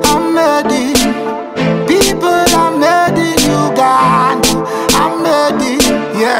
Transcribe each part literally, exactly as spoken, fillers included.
I'm made in. People are made in Uganda. I'm made in, yeah.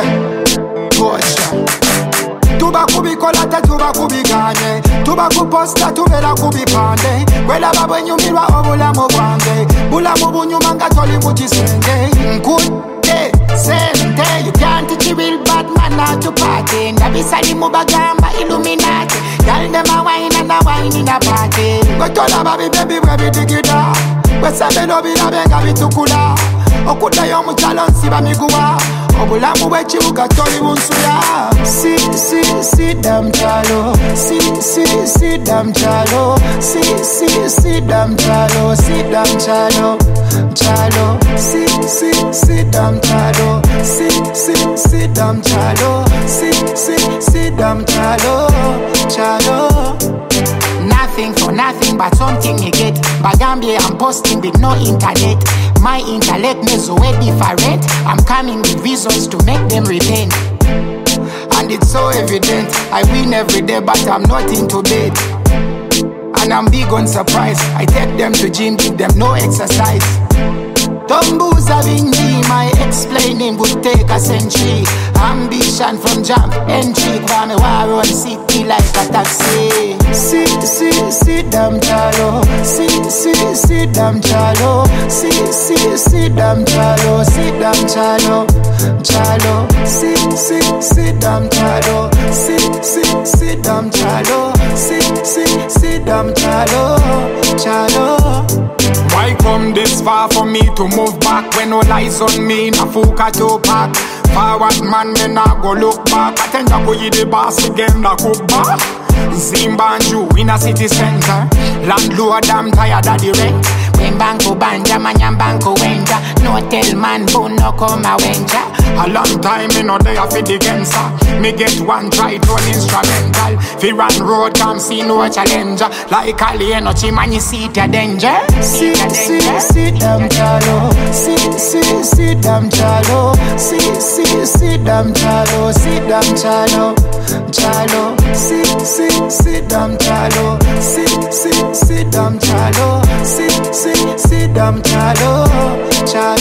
Gotcha. Tuba kubi kolata, tuba kubi gane. Tuba kuposta, tubela kubi pande. Wela babo nyumirwa obula mubwange. Bula mubunyu manga toli muchisenge. Nkute, sente. You can't teach a real bad man not to party. Ndabisali mubagamba Illuminati. Tell them a wine and a wine in a party. Go tell them baby baby baby dig it up. We say no be na benga bitukula. Okuta yo muchalo nsiba miguwa. Obulamu bwekibuga toli bunsuya. Si si si dam chalo. Si si si dam chalo. Si si si dam chalo. Si dam chalo. Chalo. Si si si dam chalo. Si si si dam chalo. Si si si dam chalo. Chalo. Nothing for nothing but something you get. Bagambia I'm posting with no internet. My intellect is way different. I'm coming with reasons to make them repent. And it's so evident. I win every day but I'm not into bed. And I'm big on surprise. I take them to gym, give them no exercise. Tumbuza binji, my explaining would take a century. Ambition from jump entry, kwame war on city like a taxi. Si si si dam chalo, si si si dam chalo, si si si dam chalo, si dam chalo, chalo, si si si dam chalo, si si si dam chalo, si si si dam chalo, chalo. Why come this far for me to move back when all eyes on me in a fuka to pack? Forward man, me nah go look back. I tend to go you the boss again, na cook back. Zimbanju in a city center. Landlord, I'm tired of the rent. When banko banja, manyam banko wenja. No tell man, bone no come a wenja. A long time me no day for the gemsa. Me get one try to an instrumental. Fi run road, come see no challenger. Like Alieno, chiman you see the danger. Si si si dam chalo, si si si dam chalo, si si si dam chalo, si dam chalo, chalo, si si si dam chalo, si si si dam chalo, si si si dam chalo, chalo.